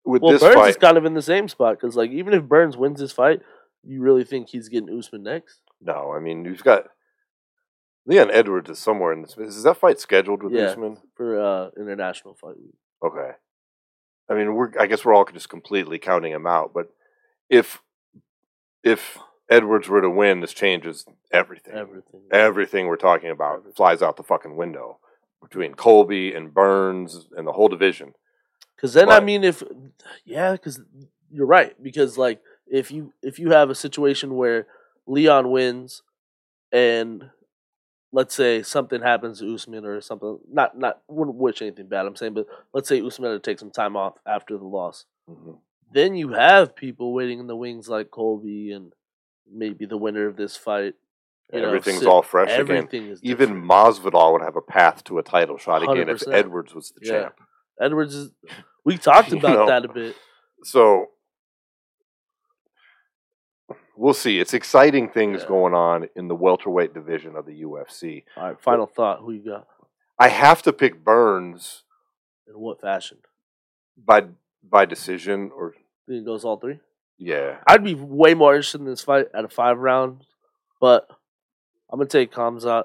A: with
B: Well,
A: this
B: Burns
A: fight,
B: is kind of in the same spot because, like, even if Burns wins this fight, you really think he's getting Usman next?
A: no, I mean you've got Leon Edwards is somewhere in this. Is that fight scheduled with Usman?
B: For International Fight Week.
A: Okay. I mean, I guess we're all just completely counting him out. But if Edwards were to win, this changes everything. Everything we're talking about flies out the fucking window between Colby and Burns and the whole division.
B: Because then, I mean, because you're right. Because like, if you have a situation where Leon wins, and let's say something happens to Usman or something, not wouldn't wish anything bad, I'm saying, but let's say Usman had to take some time off after the loss. Mm-hmm. Then you have people waiting in the wings like Colby and maybe the winner of this fight.
A: Everything's all fresh again. Even Masvidal would have a path to a title shot again 100%. If Edwards was the champ.
B: Edwards is. We talked about that a bit.
A: So we'll see. It's exciting things going on in the welterweight division of the UFC.
B: All right, final thought. Who you got?
A: I have to pick Burns.
B: In what fashion?
A: By decision or?
B: Think it goes all three?
A: Yeah.
B: I'd be way more interested in this fight at a 5 round, but I'm going to take Khamzat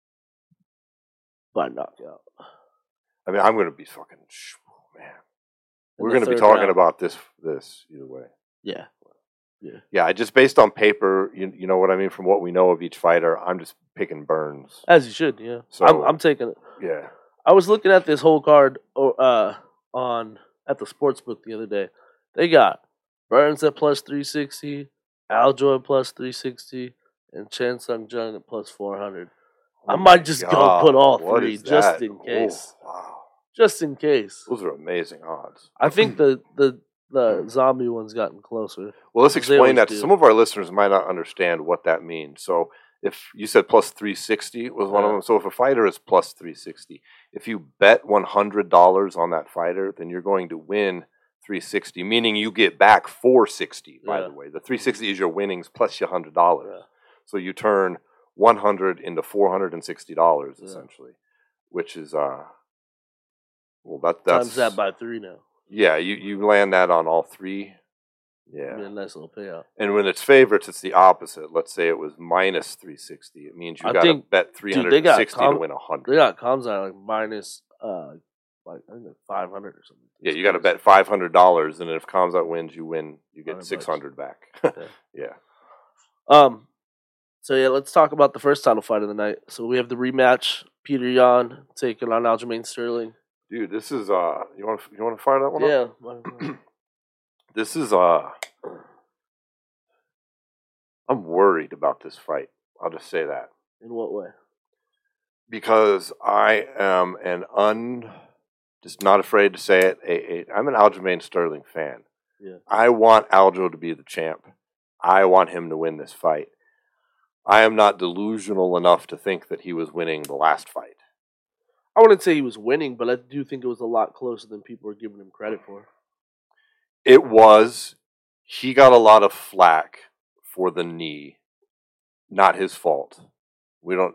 B: by knockout.
A: I mean, I'm going to be fucking, man. We're going to be talking about this either way.
B: Yeah.
A: Yeah, just based on paper, you know what I mean? From what we know of each fighter, I'm just picking Burns.
B: As you should, yeah. So, I'm taking it.
A: Yeah.
B: I was looking at this whole card at the sportsbook the other day. They got Burns at plus 360, Aljo at plus 360, and Chan Sung Jung at plus 400. I might just go put all three just in case.
A: Oh, wow.
B: Just in case.
A: Those are amazing odds.
B: I think the zombie one's gotten closer.
A: Well, let's explain that. Some of our listeners might not understand what that means. So if you said plus 360 was one of them. So if a fighter is plus 360, if you bet $100 on that fighter, then you're going to win 360, meaning you get back 460, by the way. The 360 is your winnings plus your $100. Yeah. So you turn 100 into $460 essentially, which is that's
B: times that by 3 now.
A: Yeah, you land that on all three. Yeah,
B: a nice little payout.
A: And when it's favorites, it's the opposite. Let's say it was minus 360. It means you got to bet 360 to win 100.
B: They got Khamzat like minus I think like 500 or something.
A: Yeah, you got to bet $500, and if Khamzat wins, you get 600 back. Yeah.
B: So yeah, let's talk about the first title fight of the night. So we have the rematch: Peter Yan taking on Aljamain Sterling.
A: Dude, this is you want to fire that one up?
B: Yeah.
A: This is I'm worried about this fight. I'll just say that.
B: In what way?
A: Because I am just not afraid to say it. I'm an Aljamain Sterling fan.
B: Yeah.
A: I want Aljo to be the champ. I want him to win this fight. I am not delusional enough to think that he was winning the last fight.
B: I wouldn't say he was winning, but I do think it was a lot closer than people were giving him credit for.
A: It was. He got a lot of flack for the knee. Not his fault. We don't.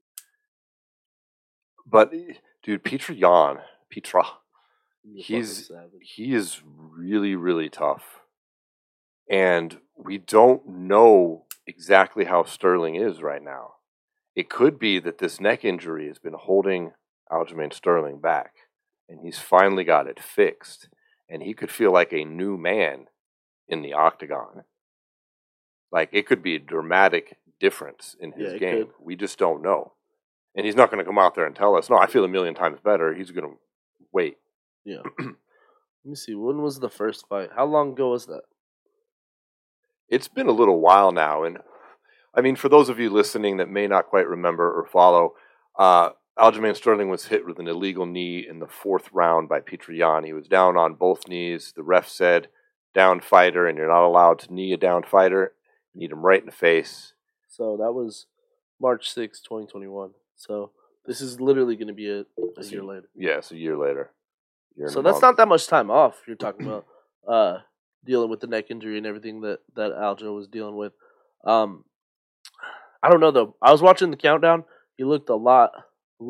A: But, dude, Peter Yan, he is really, really tough. And we don't know exactly how Sterling is right now. It could be that this neck injury has been holding Aljamain Sterling back, and he's finally got it fixed, and he could feel like a new man in the octagon. Like, it could be a dramatic difference in his game. We just don't know. And he's not going to come out there and tell us, no, I feel a million times better. He's going to wait.
B: Yeah. Let me see. When was the first fight? How long ago was that?
A: It's been a little while now. And, I mean, for those of you listening that may not quite remember or follow, Aljamain Sterling was hit with an illegal knee in the 4th round by Peter Yan. He was down on both knees. The ref said, down fighter, and you're not allowed to knee a down fighter. You need him right in the face.
B: So that was March 6, 2021. So this is literally going to be a year later.
A: Yeah, it's a year later.
B: So that's not that much time off. You're talking about dealing with the neck injury and everything that Aljo was dealing with. I don't know though. I was watching the countdown. He looked a lot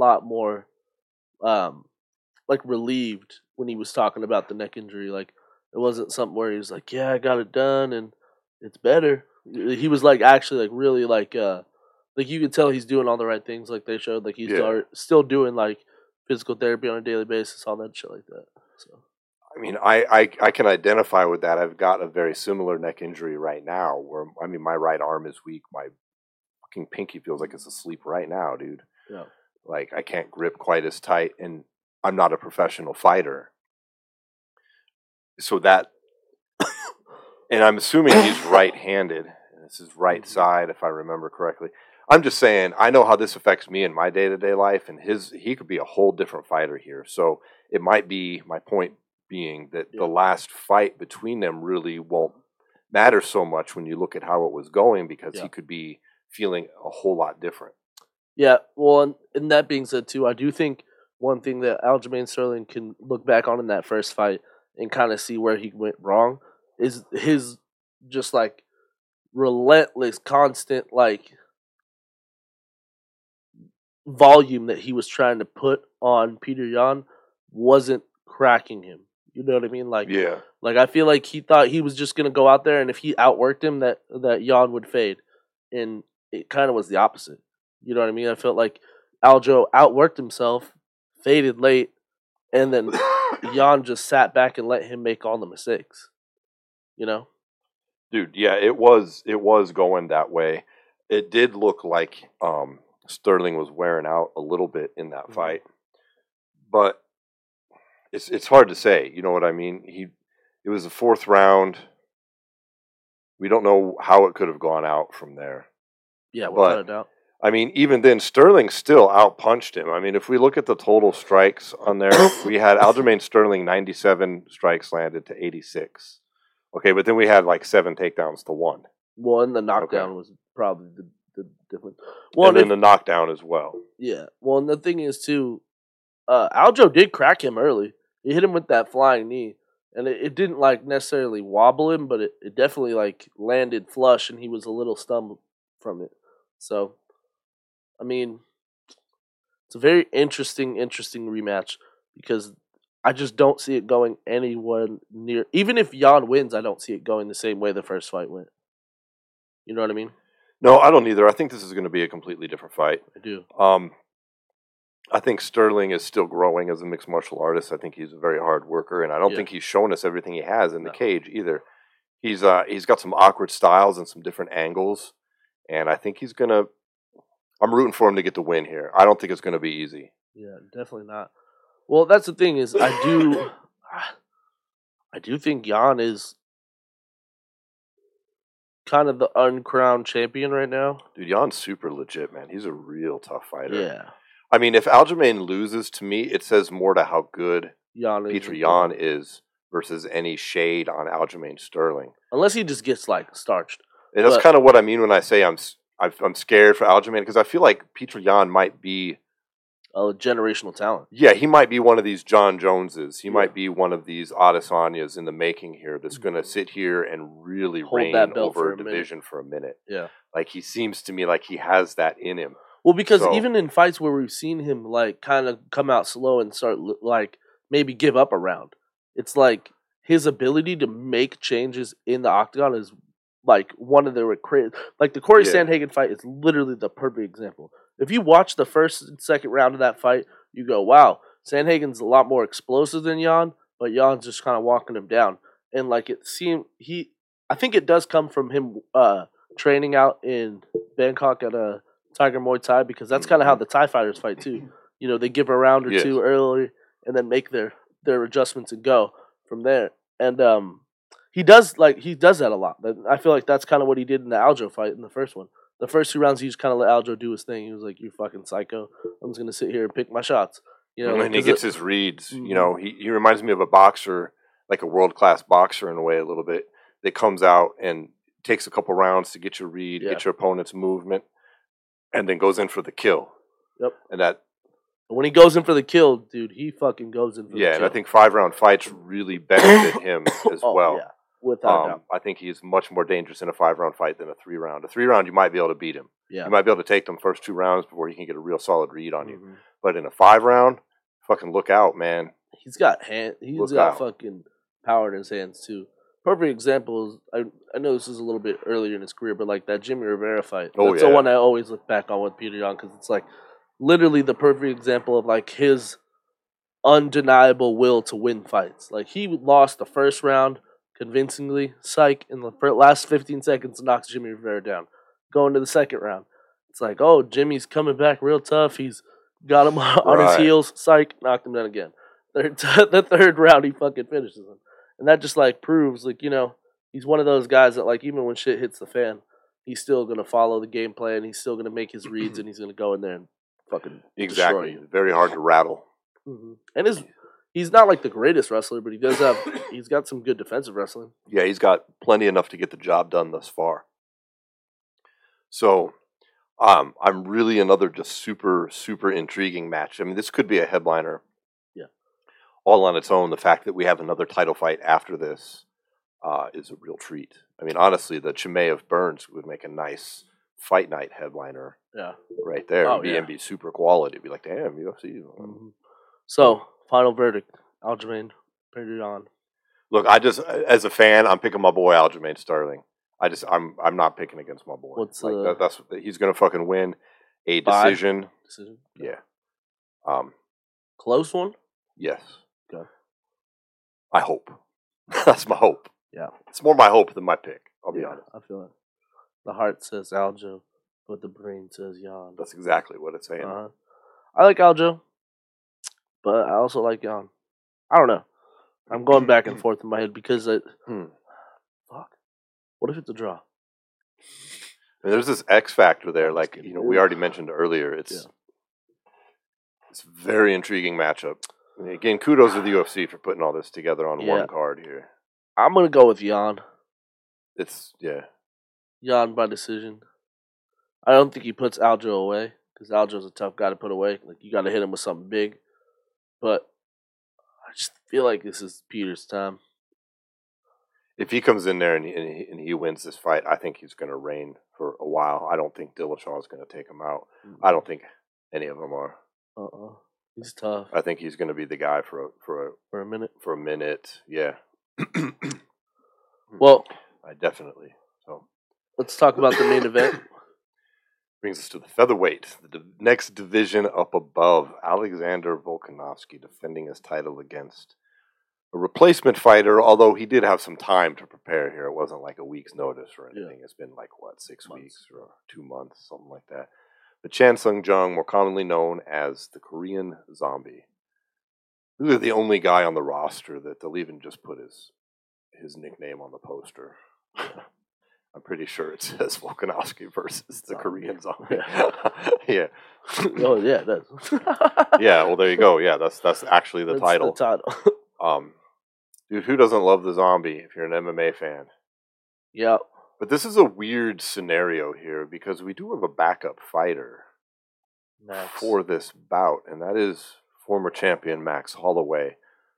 B: more like relieved when he was talking about the neck injury. Like It wasn't something where he was like, "Yeah, I got it done and it's better." He was like actually like really like you could tell he's doing all the right things. Like they showed, like he's still doing like physical therapy on a daily basis, all that shit like that. So.
A: I mean, I can identify with that. I've got a very similar neck injury right now where, I mean, my right arm is weak. My fucking pinky feels like it's asleep right now, dude.
B: Yeah.
A: Like, I can't grip quite as tight, and I'm not a professional fighter. So that, and I'm assuming he's right-handed. This is right side, if I remember correctly. I'm just saying, I know how this affects me in my day-to-day life, and he could be a whole different fighter here. So it might be, my point being that the last fight between them really won't matter so much when you look at how it was going, because he could be feeling a whole lot different.
B: Yeah, well, and that being said too, I do think one thing that Aljamain Sterling can look back on in that first fight and kind of see where he went wrong is his just like relentless, constant like volume that he was trying to put on Peter Yan wasn't cracking him. You know what I mean? Like, like I feel like he thought he was just gonna go out there, and if he outworked him, that Yan would fade, and it kind of was the opposite. You know what I mean? I felt like Aljo outworked himself, faded late, and then Yan just sat back and let him make all the mistakes. You know,
A: dude. Yeah, it was going that way. It did look like Sterling was wearing out a little bit in that fight, but it's hard to say. You know what I mean? It was the fourth round. We don't know how it could have gone out from there.
B: Yeah, without a doubt.
A: I mean, even then, Sterling still outpunched him. I mean, if we look at the total strikes on there, we had Aljamain Sterling 97 strikes landed to 86. Okay, but then we had like 7 takedowns to 1.
B: Well, and the knockdown was probably the difference.
A: Well, and then the knockdown as well.
B: Yeah. Well, and the thing is too, Aljo did crack him early. He hit him with that flying knee, and it didn't like necessarily wobble him, but it definitely like landed flush, and he was a little stunned from it. So, I mean, it's a very interesting rematch because I just don't see it going anyone near. Even if Yan wins, I don't see it going the same way the first fight went. You know what I mean?
A: No, I don't either. I think this is going to be a completely different fight.
B: I do.
A: I think Sterling is still growing as a mixed martial artist. I think he's a very hard worker, and I don't think he's shown us everything he has in the cage either. He's got some awkward styles and some different angles, and I think he's gonna. I'm rooting for him to get the win here. I don't think it's going to be easy.
B: Yeah, definitely not. Well, that's the thing is, I do think Yan is kind of the uncrowned champion right now.
A: Dude, Yan's super legit, man. He's a real tough fighter.
B: Yeah.
A: I mean, if Aljamain loses, to me, it says more to how good Petr Yan is versus any shade on Aljamain Sterling.
B: Unless he just gets, like, starched.
A: And that's kind of what I mean when I say I'm scared for Aljamain, because I feel like Petr Yan might be
B: a generational talent.
A: Yeah, he might be one of these John Joneses. He might be one of these Adesanyas in the making here that's going to sit here and really reign over a division for a minute.
B: Yeah.
A: Like, he seems to me like he has that in him.
B: Well, because even in fights where we've seen him, like, kind of come out slow and start, like, maybe give up a round, it's like his ability to make changes in the octagon is, like, one of the like, the Corey Sandhagen fight is literally the perfect example. If you watch the first and second round of that fight, you go, wow, Sandhagen's a lot more explosive than Yan, but Yan's just kind of walking him down. And, like, it seemed, I think it does come from him training out in Bangkok at a Tiger Muay Thai, because that's kind of how the Thai fighters fight, too. You know, they give a round or two early and then make their adjustments and go from there. And he does that a lot. I feel like that's kind of what he did in the Aljo fight in the first one. The first 2 rounds, he just kind of let Aljo do his thing. He was like, "You fucking psycho! I'm just gonna sit here and pick my shots." You know,
A: and he gets his reads. Mm-hmm. You know, he reminds me of a boxer, like a world-class boxer in a way, a little bit. That comes out and takes a couple rounds to get your read, get your opponent's movement, and then goes in for the kill.
B: Yep.
A: And that.
B: When he goes in for the kill, dude, he fucking goes in for the kill.
A: Yeah, and I think 5-round fights really benefit him as well.
B: Yeah. Without doubt.
A: I think he's much more dangerous in a 5-round fight than a 3-round. A 3-round, you might be able to beat him.
B: Yeah.
A: You might be able to take them first 2 rounds before he can get a real solid read on you. But in a 5-round, fucking look out, man.
B: He's got fucking power in his hands too. Perfect example is I know this is a little bit earlier in his career, but like that Jimmy Rivera fight.
A: Oh,
B: That's the
A: yeah.
B: one I always look back on with Peter Yan because it's like literally the perfect example of like his undeniable will to win fights. Like he lost the first round convincingly, psych, in the last 15 seconds knocks Jimmy Rivera down. Going to the second round, it's like, oh, Jimmy's coming back real tough. He's got him on his
A: Right.
B: heels, psych, knocked him down again. The third round, he fucking finishes him, and that just like proves, like, you know, he's one of those guys that like even when shit hits the fan, he's still gonna follow the game plan. He's still gonna make his reads, and he's gonna go in there and fucking destroy
A: Exactly.
B: you.
A: Very hard to rattle.
B: Mm-hmm. And he's not like the greatest wrestler, but he's got some good defensive wrestling.
A: Yeah, he's got plenty enough to get the job done thus far. So, I'm really another just super, super intriguing match. I mean, this could be a headliner.
B: Yeah.
A: All on its own. The fact that we have another title fight after this is a real treat. I mean, honestly, the Chimaev Burns would make a nice fight night headliner
B: Yeah.
A: right there.
B: Oh,
A: It'd be super quality. It'd be like, damn, UFC.
B: Mm-hmm. So, final verdict: Aljamain, Peter Yan.
A: Look, I just, as a fan, I'm picking my boy Aljamain Sterling. I'm not picking against my boy.
B: What's
A: that's he's gonna fucking win a
B: Five?
A: decision.
B: Decision?
A: Yeah.
B: Close one?
A: Yes.
B: Okay.
A: I hope. That's my hope.
B: Yeah.
A: It's more my hope than my pick. I'll be honest.
B: I feel it. The heart says Aljo, but the brain says Yan.
A: That's exactly what it's saying.
B: I like Aljo, but I also like Yan. I don't know. I'm going back and forth in my head because fuck. What if it's a draw?
A: I mean, there's this X factor there. Like, you know, we already mentioned earlier. It's a very intriguing matchup. I mean, again, kudos to the UFC for putting all this together on one card here.
B: I'm gonna go with Yan.
A: It's
B: Yan by decision. I don't think he puts Aljo away because Aljo's a tough guy to put away. Like, you got to hit him with something big. But I just feel like this is Peter's time.
A: If he comes in there and he wins this fight, I think he's going to reign for a while. I don't think Dillashaw is going to take him out. I don't think any of them are.
B: He's tough.
A: I think he's going to be the guy for
B: a minute.
A: For a minute, yeah.
B: Well,
A: I definitely. So
B: let's talk about the main event.
A: Brings us to the featherweight, the next division up above. Alexander Volkanovski defending his title against a replacement fighter, although he did have some time to prepare here. It wasn't like a week's notice or anything. It's been like, 6 weeks or 2 months, something like that. But Chan Sung Jung, more commonly known as the Korean Zombie. Really the only guy on the roster that they'll even just put his nickname on the poster. I'm pretty sure it says Volkanovski versus the Korean Zombie. Yeah.
B: Oh, yeah, that's
A: yeah, well, there you go. Yeah, that's actually the title.
B: The title.
A: Dude, who doesn't love the Zombie if you're an MMA fan?
B: Yeah.
A: But this is a weird scenario here because we do have a backup fighter for this bout, and that is former champion Max Holloway,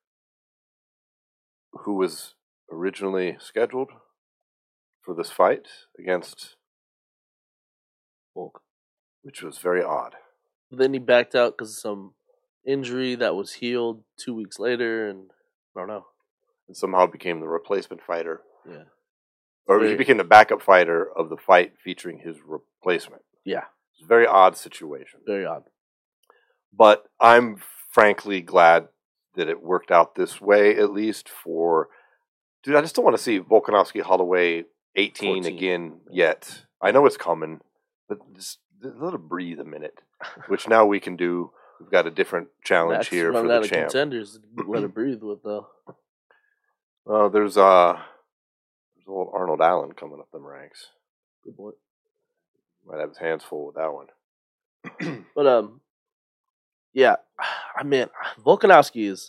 A: who was originally scheduled for this fight against Volk, which was very odd.
B: Then he backed out because of some injury that was healed 2 weeks later, and I don't know.
A: And somehow became the replacement fighter.
B: Yeah.
A: Or he became the backup fighter of the fight featuring his replacement.
B: Yeah.
A: It's a very odd situation.
B: Very odd.
A: But I'm frankly glad that it worked out this way, at least for... Dude, I just don't want to see Volkanovski Holloway 18 again yet. I know it's coming, but just let it breathe a minute, which now we can do. We've got a different challenge here for the champ.
B: Contenders, let it breathe with, though.
A: There's old Arnold Allen coming up them ranks.
B: Good boy.
A: Might have his hands full with that one.
B: But yeah, I mean, Volkanovski is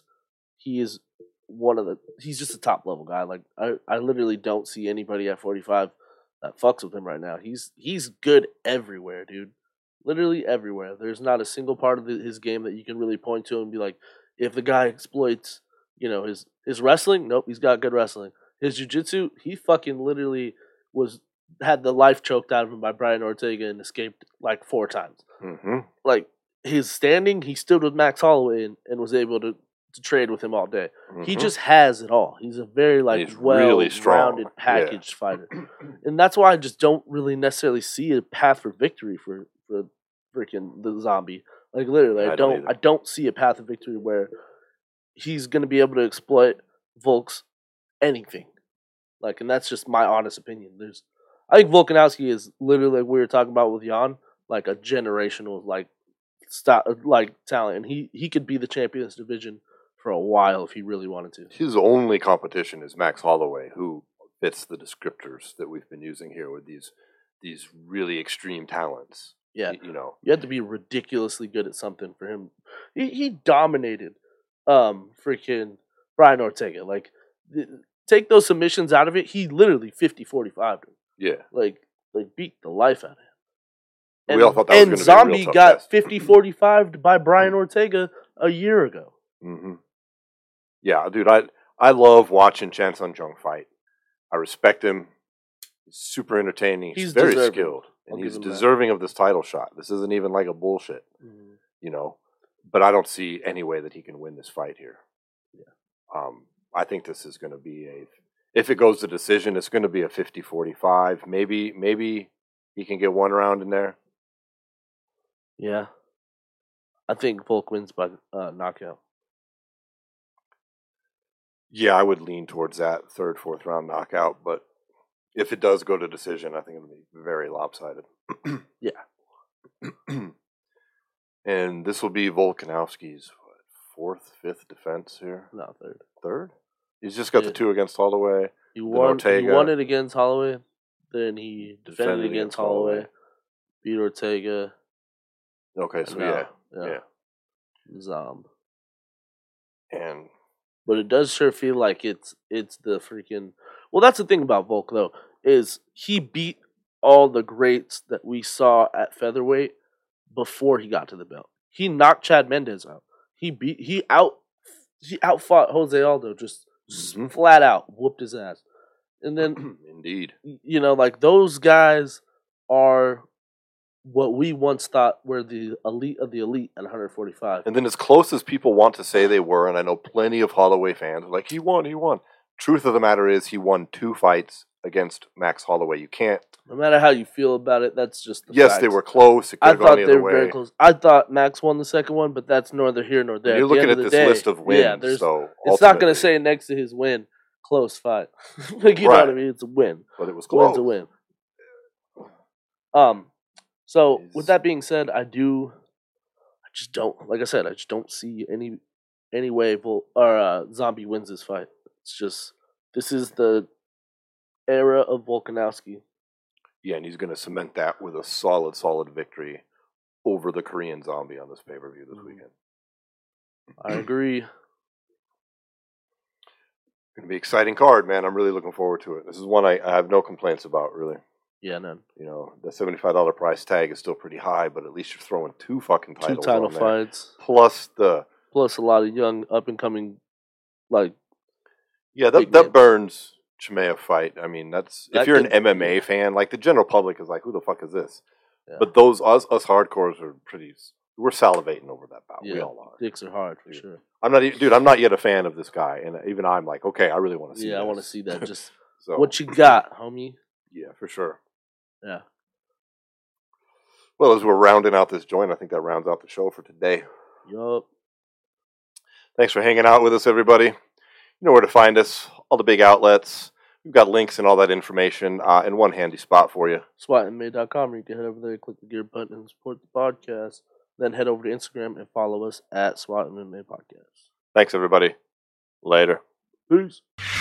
B: he's just a top level guy. Like I literally don't see anybody at 45 that fucks with him right now. He's good everywhere, dude. Literally everywhere. There's not a single part of his game that you can really point to and be like, if the guy exploits, his wrestling, nope, he's got good wrestling. His jiu-jitsu, he fucking literally had the life choked out of him by Brian Ortega and escaped like 4 times.
A: Mm-hmm.
B: Like his standing, he stood with Max Holloway and was able to to trade with him all day. He
A: Mhm.
B: just has it all. He's a very
A: He's really strong.
B: well-rounded,
A: Yeah.
B: packaged fighter, and that's why I just don't really necessarily see a path for victory for freaking the Zombie. Like literally,
A: I don't either.
B: I don't see a path of victory where he's going to be able to exploit Volk's anything. Like, and that's just my honest opinion. I think Volkanovski is literally like we were talking about with Jan, like a generational talent, and he could be the champion of this division for a while if he really wanted to.
A: His only competition is Max Holloway, who fits the descriptors that we've been using here with these really extreme talents.
B: Yeah,
A: You know,
B: you have to be ridiculously good at something for him. He dominated, freaking Brian Ortega. Like, take those submissions out of it, he literally 50-45'd him.
A: yeah.
B: Like beat the life out of him.
A: We all thought that was gonna be a real
B: Zombie
A: tough
B: got
A: test.
B: 50-45'd by Brian Ortega a year ago.
A: Mm-hmm. Yeah, dude, I love watching Chan Sung Jung fight. I respect him. He's super entertaining. He's very
B: deserving.
A: skilled,
B: I'll
A: and
B: give
A: he's
B: him that.
A: deserving of this title shot. This isn't even like a bullshit, you know. But I don't see any way that he can win this fight here.
B: Yeah.
A: I think this is going to be if it goes to decision, it's going to be a 50-45. Maybe he can get one round in there.
B: Yeah. I think Volk wins by knockout.
A: Yeah, I would lean towards that third, fourth round knockout. But if it does go to decision, I think it'll be very lopsided.
B: Yeah.
A: And this will be Volkanovski's fourth, fifth defense here.
B: No, third.
A: Third? He's just got the
B: Yeah.
A: two against Holloway.
B: He
A: Then
B: won
A: Ortega.
B: it against Holloway. Then he defended against Holloway. Beat Ortega.
A: Okay, so
B: and
A: yeah.
B: Zomb.
A: And
B: But it does sure feel like it's the freaking. Well, that's the thing about Volk though, is he beat all the greats that we saw at featherweight before he got to the belt. He knocked Chad Mendes out. He outfought Jose Aldo just
A: Mhm.
B: flat out whooped his ass. And then
A: indeed.
B: you know, like those guys are what we once thought were the elite of the elite at 145.
A: And then as close as people want to say they were, and I know plenty of Holloway fans are like, he won. Truth of the matter is he won 2 fights against Max Holloway. You can't.
B: No matter how you feel about it, that's just the
A: Yes,
B: facts.
A: they were close. It could
B: I
A: have gone
B: thought
A: the
B: they
A: other
B: were very
A: way.
B: close. I thought Max won the second one, but that's neither here nor there.
A: You're
B: At the
A: looking
B: end
A: at
B: of
A: this
B: the day,
A: list of wins,
B: yeah,
A: so
B: it's not going
A: ultimately-
B: to say next to his win, close fight. Like, you know what I
A: Right.
B: mean? It's a win.
A: But it was close.
B: Win's a win. So with that being said, I just don't see any way Zombie wins this fight. It's just this is the era of Volkanovski.
A: Yeah, and he's going to cement that with a solid victory over the Korean Zombie on this pay-per-view this weekend.
B: I agree.
A: Going to be an exciting card, man. I'm really looking forward to it. This is one I have no complaints about, really.
B: Yeah, none.
A: You know, the $75 price tag is still pretty high, but at least you're throwing 2 fucking
B: Two
A: titles
B: title
A: on there.
B: fights,
A: Plus the...
B: plus a lot of young up and coming, like
A: Yeah,
B: big
A: that
B: names.
A: Burns Chimaev fight. I mean, that's...
B: That
A: If you're an
B: could-
A: MMA fan, like the general public is like, who the fuck is this?
B: Yeah.
A: But those, us hardcores are pretty... We're salivating over that bout. We
B: Yeah.
A: all are.
B: dicks are hard for
A: Dude.
B: sure.
A: I'm not yet a fan of this guy, and even I'm like, okay, I really want to see.
B: Yeah, I want to
A: this.
B: see that. Just
A: So,
B: what you got, homie.
A: yeah, for sure.
B: Yeah.
A: Well, as we're rounding out this joint, I think that rounds out the show for today.
B: Yup.
A: Thanks for hanging out with us, everybody. You know where to find us. All the big outlets. We've got links and all that information in one handy spot for you.
B: SWATMA.com, where you can head over there, click the gear button, and support the podcast. Then head over to Instagram and follow us at SWAT MMA Podcast.
A: Thanks, everybody. Later.
B: Peace.